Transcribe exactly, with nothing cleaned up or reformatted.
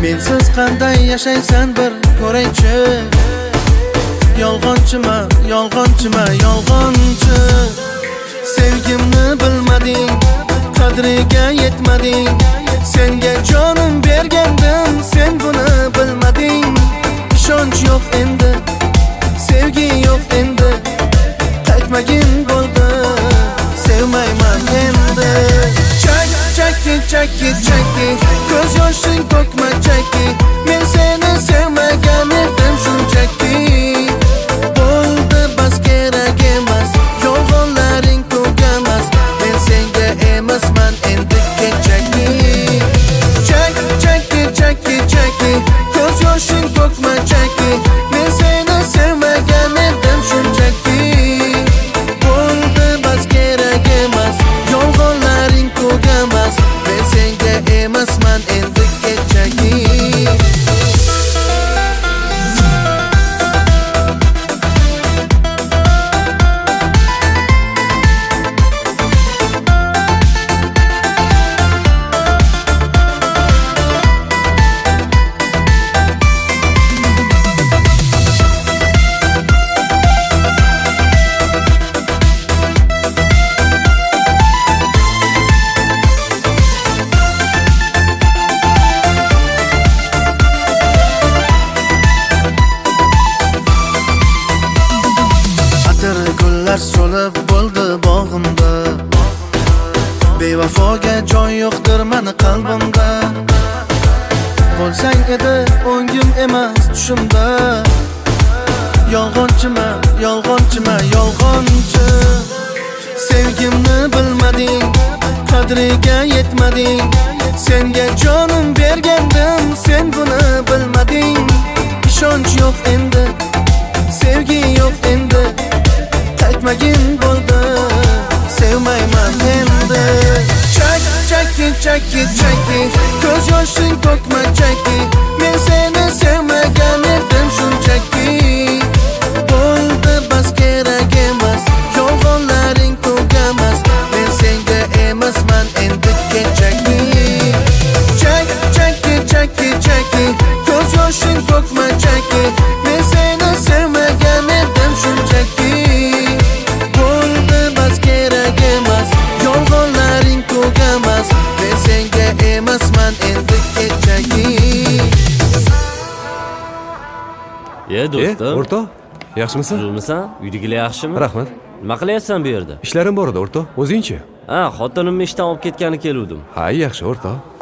Mensiz qanday yashaysan bir ko'raychi. Yolg'onchima, yolg'onchima, yolg'onchi. Sevgimni bilmading, qadriga yetmading. Senga jonim bergandim, sen buni bilmading. Ishonch yo'q endi, sevgi yo'q endi. Qaytmagin bo'ldi, sevmayman endi. Chak, chakki, chakki, chakki, ko'z yoshing to'kma chakki. Men seni sevmagan edim shunchaki. Bo'ldi bas kerak emas, yolg'onlaring tugamas. Men senga emasman endi kechaki. Chak, chakki, chakki, chakki, ko'z yoshing to'kma chakki. Men seni sevmagan edim shunchaki. Bo'ldi bas kerak emas, yolg'onlaring tugamas. Men senga emasman endi kechaki. So'lib bo'ldi bog'imda. Bevafoga joy yo'qdir meni qalbimda. Bo'lsang edi o'ngim emas tushimda. Yolg'onchima, yolg'onchima, yolg'onchi. Sevgimni bilmading, qadriga yetmading. Senga jonim bergandim, sen buni bilmading. Ishonch yo'q endi, sevgi yo'q endi. Qaytmagin bo'ldi, sevmayman endi. Chak, chakki, chakki, chakki, ko'z yoshing to'kma chakki. Men seni sevmagan edim shunchaki. Bo'ldi bas kerak emas, yolg'onlaring tugamas. Men senga emasman endi kechaki. Chak, chakki, chakki, chakki, ko'z yoshing to'kma chakki. Men seni sevmagan edim shunchaki. Yolg'onlaring tugamas, men senga emasman endi kechaki. Ye do'stim. E, o'rtoq, yaxshimisan? Zulmisan? Uydagilar yaxshimi? Rahmat. Nima qilyapsan bu yerda? Ishlarim bor edi, o'rtoq. O'zingchi? Ha, xotinimni ishdan olib ketgani keluvdim. Ha, yaxshi, o'rtoq.